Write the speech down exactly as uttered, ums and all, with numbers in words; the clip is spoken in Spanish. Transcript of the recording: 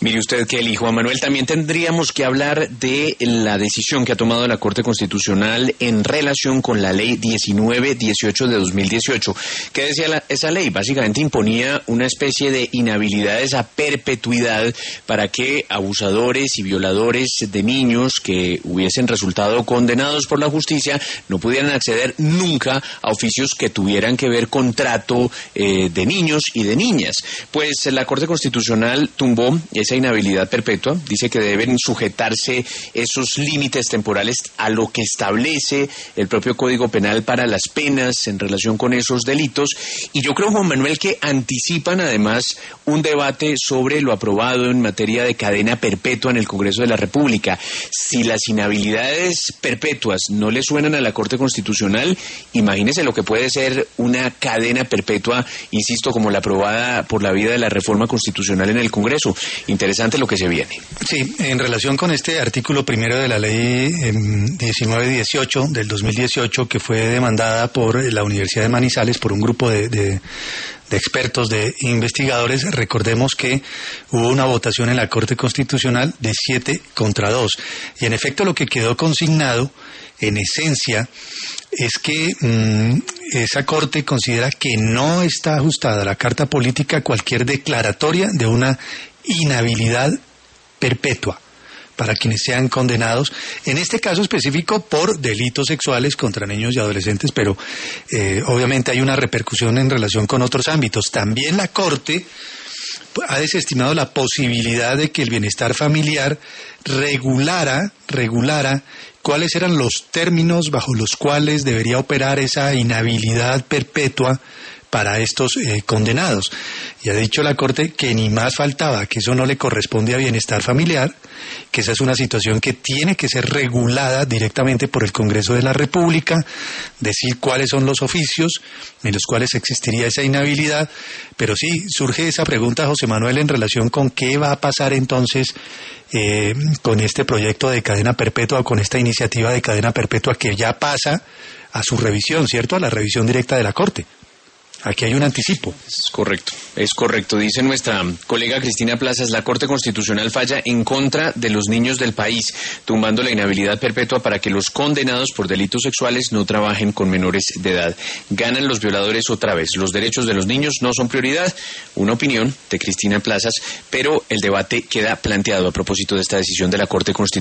Mire usted, Kelly, Juan Manuel, también tendríamos que hablar de la decisión que ha tomado la Corte Constitucional en relación con la ley diecinueve dieciocho de dos mil dieciocho. ¿Qué decía la, esa ley? Básicamente imponía una especie de inhabilidades a perpetuidad para que abusadores y violadores de niños que hubiesen resultado condenados por la justicia no pudieran acceder nunca a oficios que tuvieran que ver con trato eh, de niños y de niñas. Pues la Corte Constitucional tumbó esa inhabilidad perpetua, dice que deben sujetarse esos límites temporales a lo que establece el propio Código Penal para las penas en relación con esos delitos, y yo creo, Juan Manuel, que anticipan además un debate sobre lo aprobado en materia de cadena perpetua en el Congreso de la República. Si las inhabilidades perpetuas no le suenan a la Corte Constitucional, imagínese lo que puede ser una cadena perpetua, insisto, como la aprobada por la vía de la reforma constitucional en el Congreso. Interesante lo que se viene. Sí, en relación con este artículo primero de la ley eh, diecinueve dieciocho del dos mil dieciocho, que fue demandada por la Universidad de Manizales, por un grupo de, de, de expertos, de investigadores, recordemos que hubo una votación en la Corte Constitucional de siete contra dos. Y en efecto lo que quedó consignado, en esencia, es que mmm, esa Corte considera que no está ajustada a la Carta Política cualquier declaratoria de una inhabilidad perpetua para quienes sean condenados, en este caso específico por delitos sexuales contra niños y adolescentes, pero eh, obviamente hay una repercusión en relación con otros ámbitos. También la Corte ha desestimado la posibilidad de que el bienestar familiar regulara, regulara cuáles eran los términos bajo los cuales debería operar esa inhabilidad perpetua para estos eh, condenados. Y ha dicho la Corte que ni más faltaba, que eso no le corresponde a bienestar familiar, que esa es una situación que tiene que ser regulada directamente por el Congreso de la República, decir cuáles son los oficios en los cuales existiría esa inhabilidad. Pero sí, surge esa pregunta, José Manuel, en relación con qué va a pasar entonces eh, con este proyecto de cadena perpetua o con esta iniciativa de cadena perpetua que ya pasa a su revisión, ¿cierto?, a la revisión directa de la Corte. Aquí hay un anticipo. Es correcto, es correcto. Dice nuestra colega Cristina Plazas, la Corte Constitucional falla en contra de los niños del país, tumbando la inhabilidad perpetua para que los condenados por delitos sexuales no trabajen con menores de edad. Ganan los violadores otra vez. Los derechos de los niños no son prioridad. Una opinión de Cristina Plazas, pero el debate queda planteado a propósito de esta decisión de la Corte Constitucional.